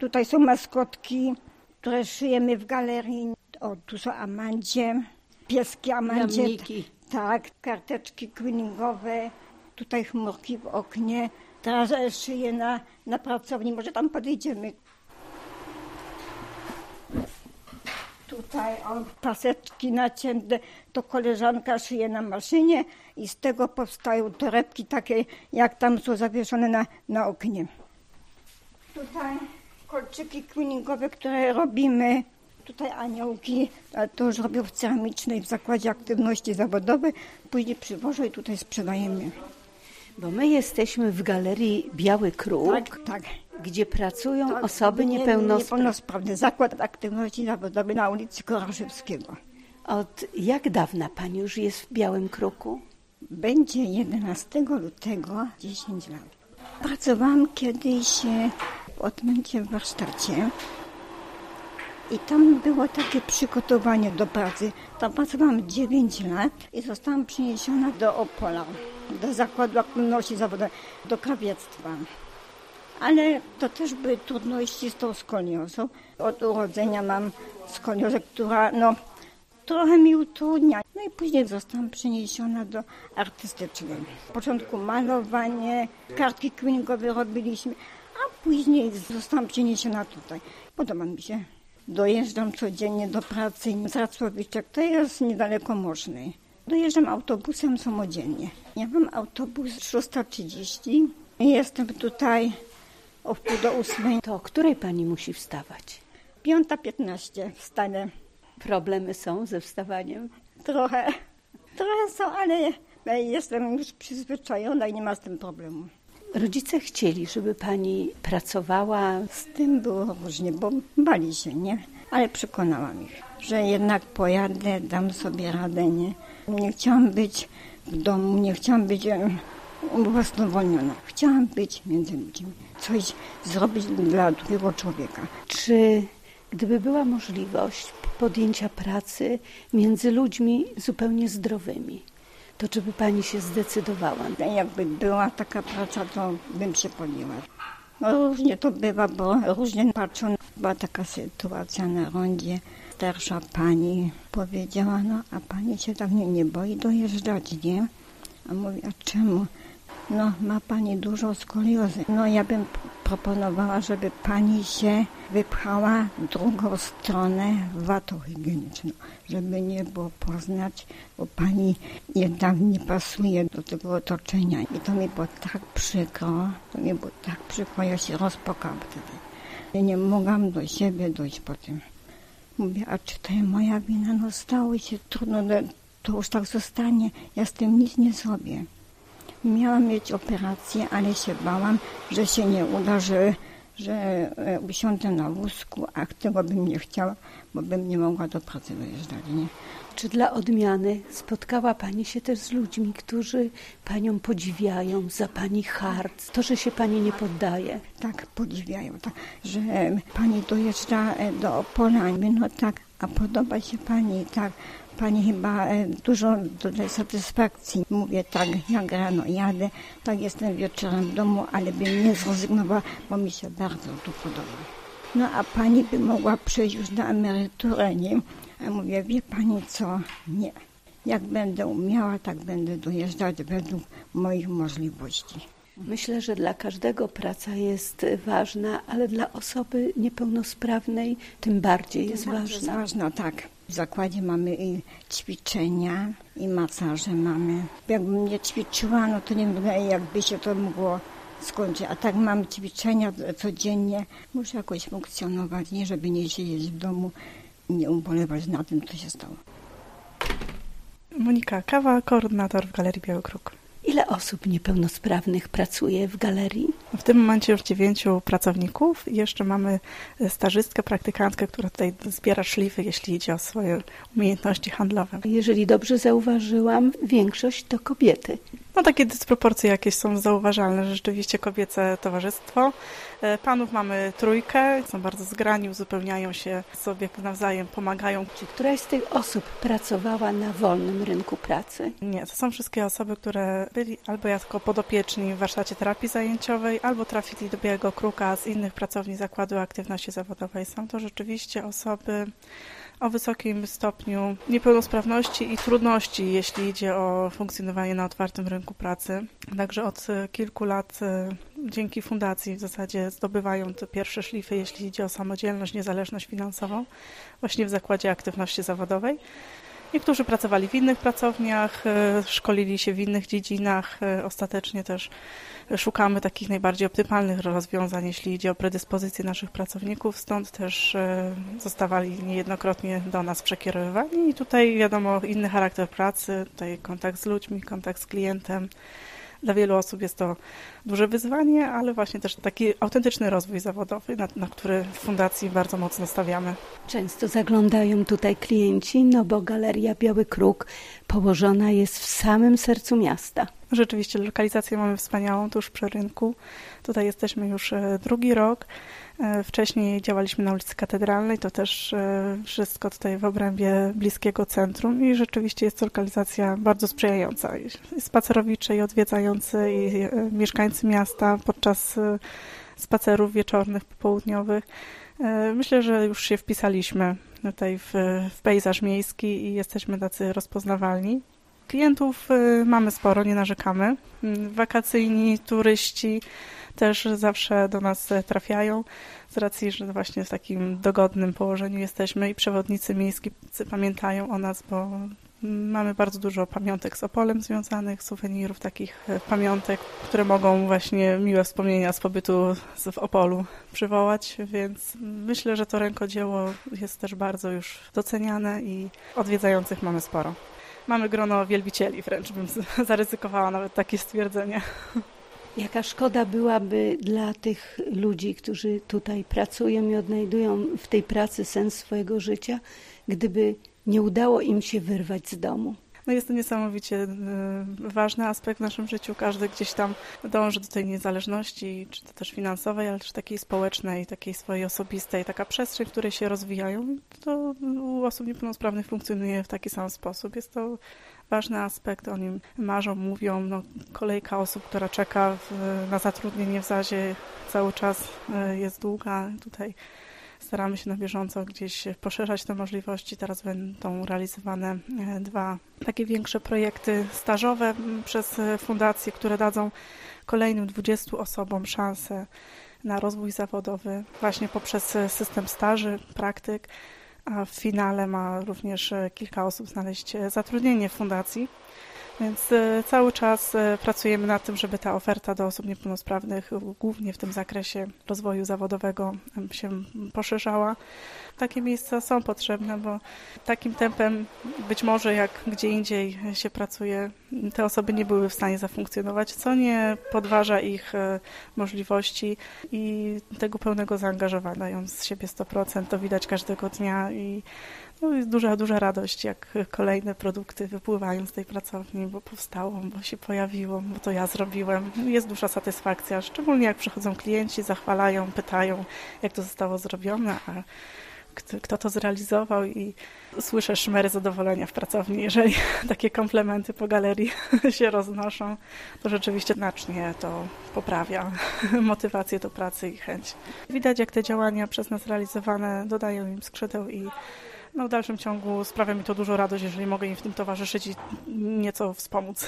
Tutaj są maskotki, które szyjemy w galerii. O, tu są amandzie, pieski amandzie. Jamniki. Tak, karteczki cleaningowe. Tutaj chmurki w oknie. Teraz szyję na pracowni. Może tam podejdziemy. Tutaj paseczki nacięte, to koleżanka szyje na maszynie i z tego powstają torebki takie, jak tam są zawieszone na oknie. Tutaj kolczyki cleaningowe, które robimy. Tutaj aniołki, to już robią w ceramicznej, w zakładzie aktywności zawodowej. Później przywożą i tutaj sprzedajemy. Bo my jesteśmy w galerii Biały Kruk, Tak. gdzie pracują osoby niepełnosprawne. Zakład aktywności zawodowej na ulicy Koraszewskiego. Od jak dawna pani już jest w Białym Kruku? Będzie 11 lutego 10 lat. Pracowałam kiedyś w odmęcie w warsztacie i tam było takie przygotowanie do pracy. Tam pracowałam 9 lat i zostałam przeniesiona do Opola, do zakładu aktywności zawodowej, do krawiectwa. Ale to też były trudności z tą skoliozą. Od urodzenia mam skoliozę, która trochę mi utrudnia. No i później zostałam przeniesiona do artystycznej. W początku malowanie, kartki cleaningowe robiliśmy, a później zostałam przeniesiona tutaj. Podoba mi się. Dojeżdżam codziennie do pracy z Racławiczek, to jest niedaleko Mosznej. Dojeżdżam autobusem samodzielnie. Ja mam autobus 6:30 i jestem tutaj o 7:30. To o której pani musi wstawać? 5:15 wstanę. Problemy są ze wstawaniem? Trochę są, ale jestem już przyzwyczajona i nie ma z tym problemu. Rodzice chcieli, żeby pani pracowała. Z tym było różnie, bo bali się, nie? Ale przekonałam ich, że jednak pojadę, dam sobie radę, nie? Nie chciałam być w domu, nie chciałam być ubezwłasnowolniona. Chciałam być między ludźmi, coś zrobić dla drugiego człowieka. Czy gdyby była możliwość podjęcia pracy między ludźmi zupełnie zdrowymi, to czy by pani się zdecydowała? Jakby była taka praca, to bym się podjęła. Różnie to bywa, bo różnie patrzą. Była taka sytuacja na rondzie. Starsza pani powiedziała, a pani się tak nie boi dojeżdżać, nie? A mówi, a czemu? Ma pani dużo skoliozy. Ja bym proponowała, żeby pani się wypchała w drugą stronę watą higieniczną, żeby nie było poznać, bo pani jednak nie pasuje do tego otoczenia. I to mi było tak przykro, ja się rozpłakałam wtedy. Ja nie mogłam do siebie dojść po tym. Mówię, a czy to jest moja wina? Stało się trudno, to już tak zostanie. Ja z tym nic nie zrobię. Miałam mieć operację, ale się bałam, że się nie uda, że usiądę na wózku, a tego bym nie chciała, bo bym nie mogła do pracy dojeżdżać, nie? Czy dla odmiany spotkała pani się też z ludźmi, którzy panią podziwiają za pani hart, to, że się pani nie poddaje? Tak, podziwiają, tak, że pani dojeżdża do Opola, a podoba się pani, tak. Pani chyba dużo dodaje satysfakcji. Mówię tak, jak rano jadę, tak jestem wieczorem w domu, ale bym nie zrezygnowała, bo mi się bardzo tu podoba. A pani by mogła przejść już na emeryturę, nie? A mówię, wie pani co? Nie. Jak będę umiała, tak będę dojeżdżać według moich możliwości. Myślę, że dla każdego praca jest ważna, ale dla osoby niepełnosprawnej tym bardziej jest ważna. Ważna, tak. W zakładzie mamy i ćwiczenia, i masaże mamy. Jakbym nie ćwiczyła, to nie wiem, jakby się to mogło skończyć. A tak mam ćwiczenia codziennie. Muszę jakoś funkcjonować, nie żeby nie siedzieć w domu i nie ubolewać na tym, co się stało. Monika Kawa, koordynator w Galerii Biały Kruk. Ile osób niepełnosprawnych pracuje w galerii? W tym momencie już 9 pracowników i jeszcze mamy stażystkę, praktykantkę, która tutaj zbiera szlify, jeśli idzie o swoje umiejętności handlowe. Jeżeli dobrze zauważyłam, większość to kobiety. No takie dysproporcje jakieś są zauważalne, że rzeczywiście kobiece towarzystwo. Panów mamy 3, są bardzo zgrani, uzupełniają się sobie nawzajem, pomagają. Czy któraś z tych osób pracowała na wolnym rynku pracy? Nie, to są wszystkie osoby, które byli albo jako podopieczni w warsztacie terapii zajęciowej, albo trafili do Białego Kruka z innych pracowni Zakładu Aktywności Zawodowej. Są to rzeczywiście osoby o wysokim stopniu niepełnosprawności i trudności, jeśli idzie o funkcjonowanie na otwartym rynku pracy. Także od kilku lat dzięki fundacji w zasadzie zdobywają te pierwsze szlify, jeśli idzie o samodzielność, niezależność finansową, właśnie w Zakładzie Aktywności Zawodowej. Niektórzy pracowali w innych pracowniach, szkolili się w innych dziedzinach. Ostatecznie też szukamy takich najbardziej optymalnych rozwiązań, jeśli idzie o predyspozycje naszych pracowników. Stąd też zostawali niejednokrotnie do nas przekierowywani. I tutaj wiadomo, inny charakter pracy, tutaj kontakt z ludźmi, kontakt z klientem. Dla wielu osób jest to duże wyzwanie, ale właśnie też taki autentyczny rozwój zawodowy, na który w fundacji bardzo mocno stawiamy. Często zaglądają tutaj klienci, no bo Galeria Biały Kruk położona jest w samym sercu miasta. Rzeczywiście lokalizację mamy wspaniałą, tuż przy rynku. Tutaj jesteśmy już 2. rok. Wcześniej działaliśmy na ulicy Katedralnej, to też wszystko tutaj w obrębie bliskiego centrum i rzeczywiście jest to lokalizacja bardzo sprzyjająca. I spacerowicze, i odwiedzający, i mieszkańcy miasta podczas spacerów wieczornych, popołudniowych. Myślę, że już się wpisaliśmy tutaj w pejzaż miejski i jesteśmy tacy rozpoznawalni. Klientów mamy sporo, nie narzekamy. Wakacyjni, turyści też zawsze do nas trafiają z racji, że właśnie w takim dogodnym położeniu jesteśmy i przewodnicy miejscy pamiętają o nas, bo mamy bardzo dużo pamiątek z Opolem związanych, suwenirów, takich pamiątek, które mogą właśnie miłe wspomnienia z pobytu w Opolu przywołać, więc myślę, że to rękodzieło jest też bardzo już doceniane i odwiedzających mamy sporo. Mamy grono wielbicieli, wręcz bym zaryzykowała nawet takie stwierdzenie. Jaka szkoda byłaby dla tych ludzi, którzy tutaj pracują i odnajdują w tej pracy sens swojego życia, gdyby nie udało im się wyrwać z domu. No jest to niesamowicie ważny aspekt w naszym życiu. Każdy gdzieś tam dąży do tej niezależności, czy to też finansowej, ale też takiej społecznej, takiej swojej osobistej, taka przestrzeń, w której się rozwijają. To u osób niepełnosprawnych funkcjonuje w taki sam sposób. Jest to ważny aspekt, o nim marzą, mówią. No, kolejka osób, która czeka na zatrudnienie w ZAZ-ie cały czas jest długa. Tutaj staramy się na bieżąco gdzieś poszerzać te możliwości. Teraz będą realizowane 2 takie większe projekty stażowe przez fundację, które dadzą kolejnym 20 osobom szansę na rozwój zawodowy właśnie poprzez system staży, praktyk, a w finale ma również kilka osób znaleźć zatrudnienie w fundacji. Więc cały czas pracujemy nad tym, żeby ta oferta do osób niepełnosprawnych, głównie w tym zakresie rozwoju zawodowego, się poszerzała. Takie miejsca są potrzebne, bo takim tempem być może jak gdzie indziej się pracuje, te osoby nie były w stanie zafunkcjonować, co nie podważa ich możliwości i tego pełnego zaangażowania. Dają z siebie 100%, to widać każdego dnia i no jest duża radość, jak kolejne produkty wypływają z tej pracowni, bo powstało, bo się pojawiło, bo to ja zrobiłem. Jest duża satysfakcja, szczególnie jak przychodzą klienci, zachwalają, pytają, jak to zostało zrobione, a kto to zrealizował i słyszę szmery zadowolenia w pracowni. Jeżeli takie komplementy po galerii się roznoszą, to rzeczywiście znacznie to poprawia motywację do pracy i chęć. Widać, jak te działania przez nas realizowane dodają im skrzydeł i w dalszym ciągu sprawia mi to dużo radość, jeżeli mogę im w tym towarzyszyć i nieco wspomóc.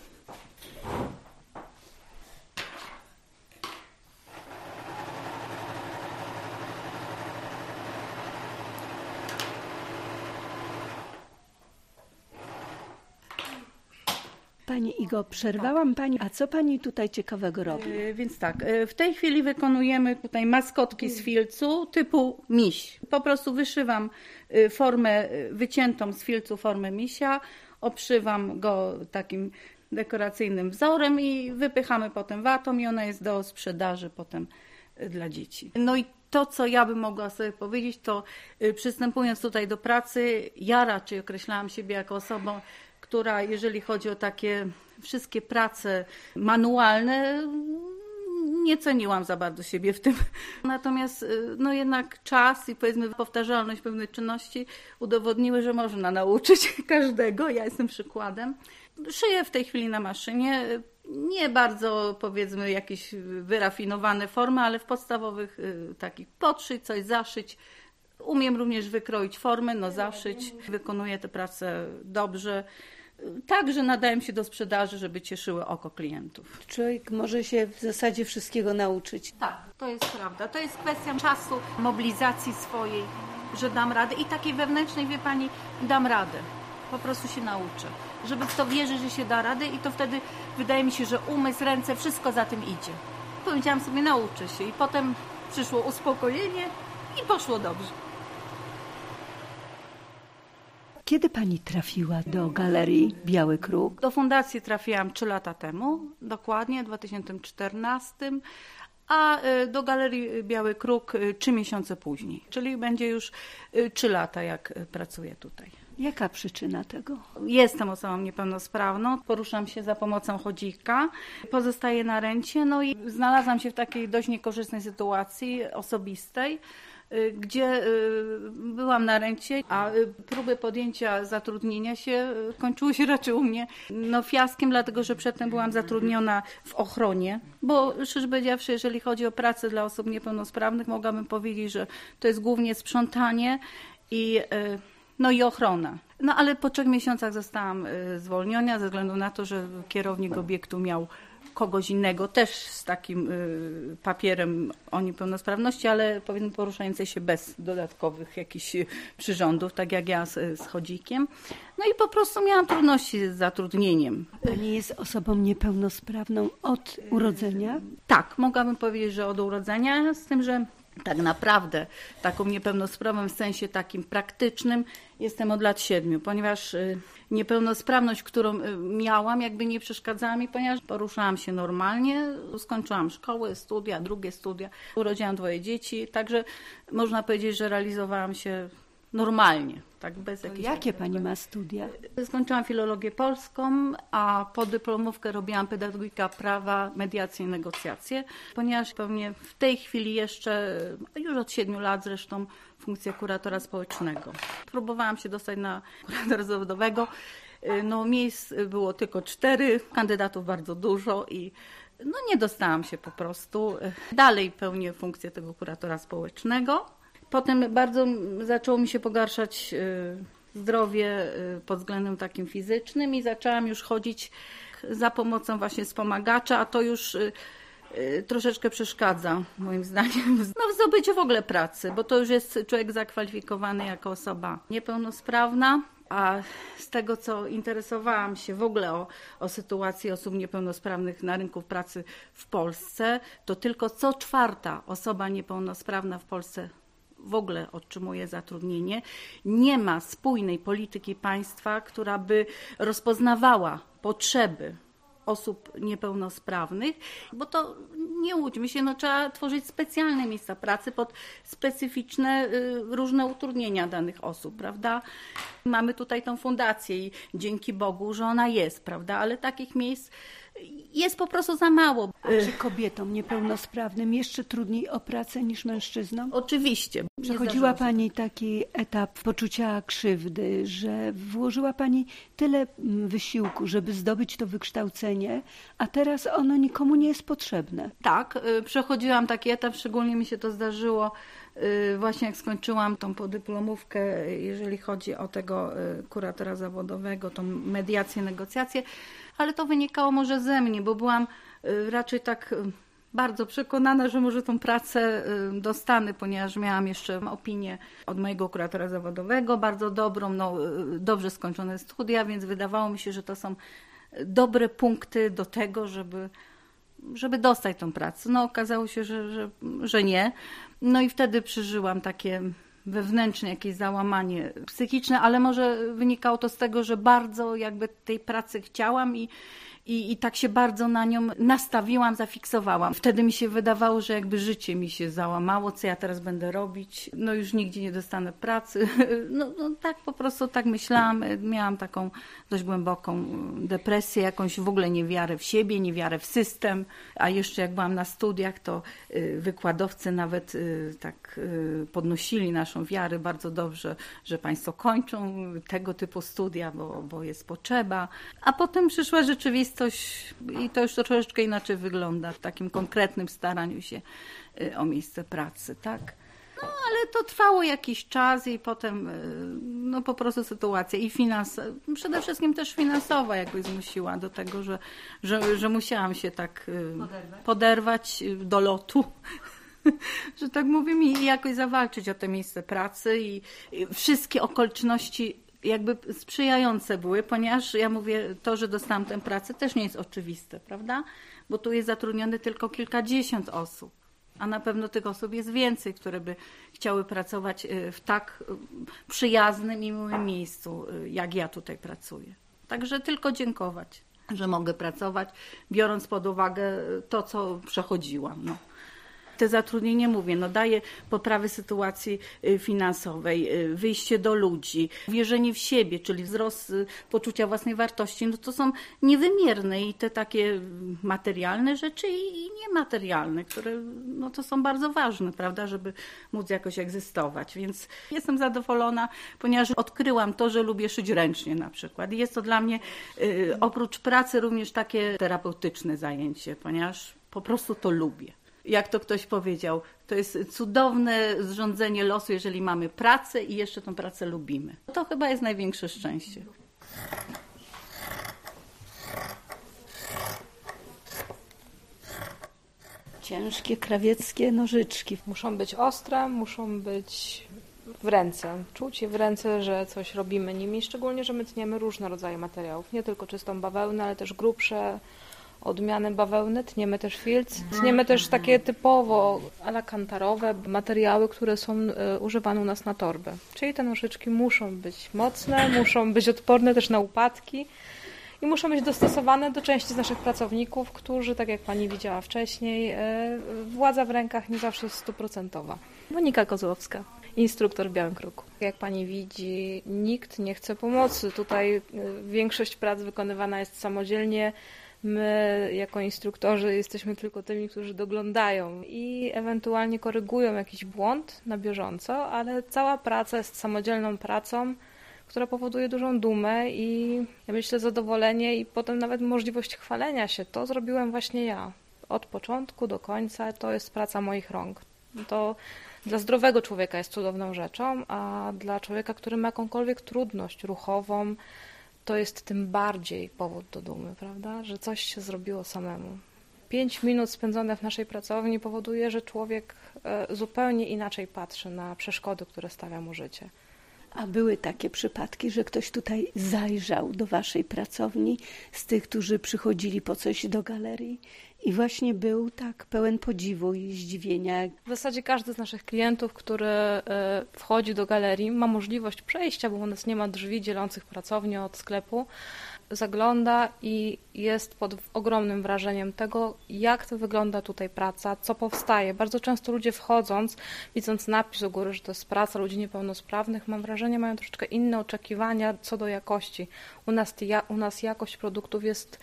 Pani Igo, przerwałam Pani, a co Pani tutaj ciekawego robi? Więc tak, w tej chwili wykonujemy tutaj maskotki z filcu typu miś. Po prostu wyszywam formę wyciętą z filcu, formę misia, obszywam go takim dekoracyjnym wzorem i wypychamy potem watą i ona jest do sprzedaży potem dla dzieci. No i to, co ja bym mogła sobie powiedzieć, to przystępując tutaj do pracy, ja raczej określałam siebie jako osobą, która, jeżeli chodzi o takie wszystkie prace manualne, nie ceniłam za bardzo siebie w tym. Natomiast no jednak czas i powiedzmy powtarzalność pewnych czynności udowodniły, że można nauczyć każdego. Ja jestem przykładem. Szyję w tej chwili na maszynie. Nie bardzo powiedzmy jakieś wyrafinowane formy, ale w podstawowych takich podszyć, coś zaszyć. Umiem również wykroić formy, zaszyć. Wykonuję tę pracę dobrze. Tak, że nadają się do sprzedaży, żeby cieszyły oko klientów. Człowiek może się w zasadzie wszystkiego nauczyć. Tak, to jest prawda. To jest kwestia czasu, mobilizacji swojej, że dam radę i takiej wewnętrznej, wie pani, dam radę. Po prostu się nauczę. Żeby w to wierzyć, że się da radę i to wtedy wydaje mi się, że umysł, ręce, wszystko za tym idzie. Powiedziałam sobie, nauczę się i potem przyszło uspokojenie i poszło dobrze. Kiedy pani trafiła do Galerii Biały Kruk? Do fundacji trafiłam 3 lata temu, dokładnie w 2014, a do Galerii Biały Kruk 3 miesiące później, czyli będzie już 3 lata, jak pracuję tutaj. Jaka przyczyna tego? Jestem osobą niepełnosprawną, poruszam się za pomocą chodzika, pozostaję na rencie, no i znalazłam się w takiej dość niekorzystnej sytuacji osobistej, gdzie byłam na rencie, a próby podjęcia zatrudnienia się kończyły się raczej u mnie fiaskiem, dlatego że przedtem byłam zatrudniona w ochronie, bo szczerze powiedziawszy, jeżeli chodzi o pracę dla osób niepełnosprawnych, mogłabym powiedzieć, że to jest głównie sprzątanie i ochrona. Ale po 3 miesiącach zostałam zwolniona ze względu na to, że kierownik obiektu miał kogoś innego, też z takim papierem o niepełnosprawności, ale powiedzmy poruszającej się bez dodatkowych jakichś przyrządów, tak jak ja z chodzikiem. I po prostu miałam trudności z zatrudnieniem. Pani jest osobą niepełnosprawną od urodzenia? Tak, mogłabym powiedzieć, że od urodzenia, z tym, że tak naprawdę taką niepełnosprawną w sensie takim praktycznym jestem od lat 7, ponieważ niepełnosprawność, którą miałam, jakby nie przeszkadzała mi, ponieważ poruszałam się normalnie, skończyłam szkołę, studia, drugie studia, urodziłam 2 dzieci, także można powiedzieć, że realizowałam się normalnie. Tak, bez jakichś... Jakie pani ma studia? Skończyłam filologię polską, a podyplomówkę robiłam pedagogika prawa, mediacje i negocjacje, ponieważ pewnie w tej chwili jeszcze, już od 7 lat zresztą, funkcję kuratora społecznego. Próbowałam się dostać na kuratora zawodowego. Miejsc było tylko 4, kandydatów bardzo dużo i nie dostałam się po prostu. Dalej pełnię funkcję tego kuratora społecznego. Potem bardzo zaczęło mi się pogarszać zdrowie pod względem takim fizycznym i zaczęłam już chodzić za pomocą właśnie wspomagacza, a to już troszeczkę przeszkadza moim zdaniem w zdobyciu w ogóle pracy, bo to już jest człowiek zakwalifikowany jako osoba niepełnosprawna. A z tego, co interesowałam się w ogóle o sytuacji osób niepełnosprawnych na rynku pracy w Polsce, to tylko co 4. osoba niepełnosprawna w Polsce w ogóle otrzymuje zatrudnienie. Nie ma spójnej polityki państwa, która by rozpoznawała potrzeby osób niepełnosprawnych, bo to nie łudźmy się, trzeba tworzyć specjalne miejsca pracy pod specyficzne różne utrudnienia danych osób, prawda? Mamy tutaj tą fundację i dzięki Bogu, że ona jest, prawda? Ale takich miejsc jest po prostu za mało. A czy kobietom niepełnosprawnym jeszcze trudniej o pracę niż mężczyznom? Oczywiście. Przechodziła pani taki etap poczucia krzywdy, że włożyła pani tyle wysiłku, żeby zdobyć to wykształcenie, a teraz ono nikomu nie jest potrzebne. Tak, przechodziłam taki etap, szczególnie mi się to zdarzyło właśnie jak skończyłam tą podyplomówkę, jeżeli chodzi o tego kuratora zawodowego, tą mediację, negocjacje, ale to wynikało może ze mnie, bo byłam raczej tak bardzo przekonana, że może tą pracę dostanę, ponieważ miałam jeszcze opinię od mojego kuratora zawodowego, bardzo dobrą, dobrze skończone studia, więc wydawało mi się, że to są dobre punkty do tego, żeby dostać tą pracę. Okazało się, że nie. I wtedy przeżyłam takie wewnętrzne jakieś załamanie psychiczne, ale może wynikało to z tego, że bardzo jakby tej pracy chciałam I tak się bardzo na nią nastawiłam, zafiksowałam. Wtedy mi się wydawało, że jakby życie mi się załamało, co ja teraz będę robić. No już nigdzie nie dostanę pracy. No tak po prostu tak myślałam. Miałam taką dość głęboką depresję, jakąś w ogóle niewiarę w siebie, niewiarę w system. A jeszcze jak byłam na studiach, to wykładowcy nawet tak podnosili naszą wiarę bardzo dobrze, że państwo kończą tego typu studia, bo jest potrzeba. A potem przyszła rzeczywistość i to już troszeczkę inaczej wygląda w takim konkretnym staraniu się o miejsce pracy, tak? No ale to trwało jakiś czas i potem no po prostu sytuacja i przede wszystkim też finansowa jakby zmusiła do tego, że musiałam się tak poderwać do lotu, że tak mówimy, i jakoś zawalczyć o to miejsce pracy i wszystkie okoliczności jakby sprzyjające były, ponieważ ja mówię, to, że dostałam tę pracę też nie jest oczywiste, prawda? Bo tu jest zatrudnione tylko kilkadziesiąt osób, a na pewno tych osób jest więcej, które by chciały pracować w tak przyjaznym i miłym miejscu, jak ja tutaj pracuję. Także tylko dziękować, że mogę pracować, biorąc pod uwagę to, co przechodziłam. No. Te zatrudnienie, mówię, daje poprawę sytuacji finansowej, wyjście do ludzi, wierzenie w siebie, czyli wzrost poczucia własnej wartości, to są niewymierne i te takie materialne rzeczy i niematerialne, które to są bardzo ważne, prawda, żeby móc jakoś egzystować. Więc jestem zadowolona, ponieważ odkryłam to, że lubię szyć ręcznie na przykład. I jest to dla mnie oprócz pracy również takie terapeutyczne zajęcie, ponieważ po prostu to lubię. Jak to ktoś powiedział, to jest cudowne zrządzenie losu, jeżeli mamy pracę i jeszcze tą pracę lubimy. To chyba jest największe szczęście. Ciężkie krawieckie nożyczki. Muszą być ostre, muszą być w ręce. Czuć je w ręce, że coś robimy nimi, szczególnie, że my tniemy różne rodzaje materiałów. Nie tylko czystą bawełnę, ale też grubsze odmiany bawełny, tniemy też filc, tniemy też takie typowo alakantarowe materiały, które są używane u nas na torby. Czyli te nożyczki muszą być mocne, muszą być odporne też na upadki i muszą być dostosowane do części z naszych pracowników, którzy, tak jak Pani widziała wcześniej, władza w rękach nie zawsze jest 100%. Monika Kozłowska, instruktor w Białym Kruku. Jak Pani widzi, nikt nie chce pomocy. Tutaj większość prac wykonywana jest samodzielnie. My jako instruktorzy jesteśmy tylko tymi, którzy doglądają i ewentualnie korygują jakiś błąd na bieżąco, ale cała praca jest samodzielną pracą, która powoduje dużą dumę i ja myślę zadowolenie i potem nawet możliwość chwalenia się. To zrobiłem właśnie ja. Od początku do końca to jest praca moich rąk. To dla zdrowego człowieka jest cudowną rzeczą, a dla człowieka, który ma jakąkolwiek trudność ruchową, to jest tym bardziej powód do dumy, prawda? Że coś się zrobiło samemu. 5 minut spędzone w naszej pracowni powoduje, że człowiek zupełnie inaczej patrzy na przeszkody, które stawia mu życie. A były takie przypadki, że ktoś tutaj zajrzał do waszej pracowni z tych, którzy przychodzili po coś do galerii i właśnie był tak pełen podziwu i zdziwienia. W zasadzie każdy z naszych klientów, który wchodzi do galerii, ma możliwość przejścia, bo u nas nie ma drzwi dzielących pracownię od sklepu, zagląda i jest pod ogromnym wrażeniem tego, jak to wygląda tutaj praca, co powstaje. Bardzo często ludzie wchodząc, widząc napis u góry, że to jest praca ludzi niepełnosprawnych, mam wrażenie, mają troszeczkę inne oczekiwania co do jakości. U nas jakość produktów jest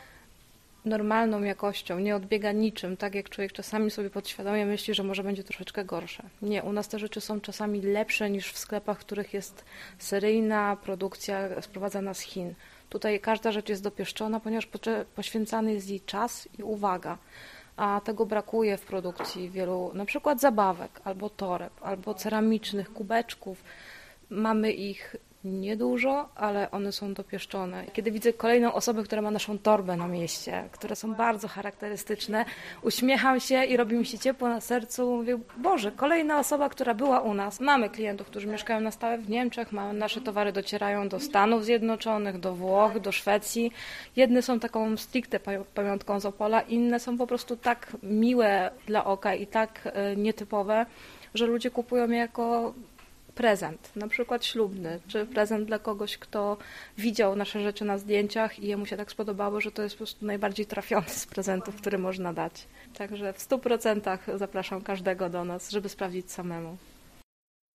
normalną jakością, nie odbiega niczym, tak jak człowiek czasami sobie podświadomie myśli, że może będzie troszeczkę gorsze. Nie, u nas te rzeczy są czasami lepsze niż w sklepach, w których jest seryjna produkcja sprowadzana z Chin. Tutaj każda rzecz jest dopieszczona, ponieważ poświęcany jest jej czas i uwaga, a tego brakuje w produkcji wielu, na przykład zabawek, albo toreb, albo ceramicznych kubeczków. Mamy ich niedużo, ale one są dopieszczone. Kiedy widzę kolejną osobę, która ma naszą torbę na mieście, które są bardzo charakterystyczne, uśmiecham się i robi mi się ciepło na sercu. Mówię, Boże, kolejna osoba, która była u nas. Mamy klientów, którzy mieszkają na stałe w Niemczech, nasze towary docierają do Stanów Zjednoczonych, do Włoch, do Szwecji. Jedne są taką stricte pamiątką z Opola, inne są po prostu tak miłe dla oka i tak nietypowe, że ludzie kupują je jako prezent, na przykład ślubny, czy prezent dla kogoś, kto widział nasze rzeczy na zdjęciach i jemu się tak spodobało, że to jest po prostu najbardziej trafiony z prezentów, który można dać. Także w 100% zapraszam każdego do nas, żeby sprawdzić samemu.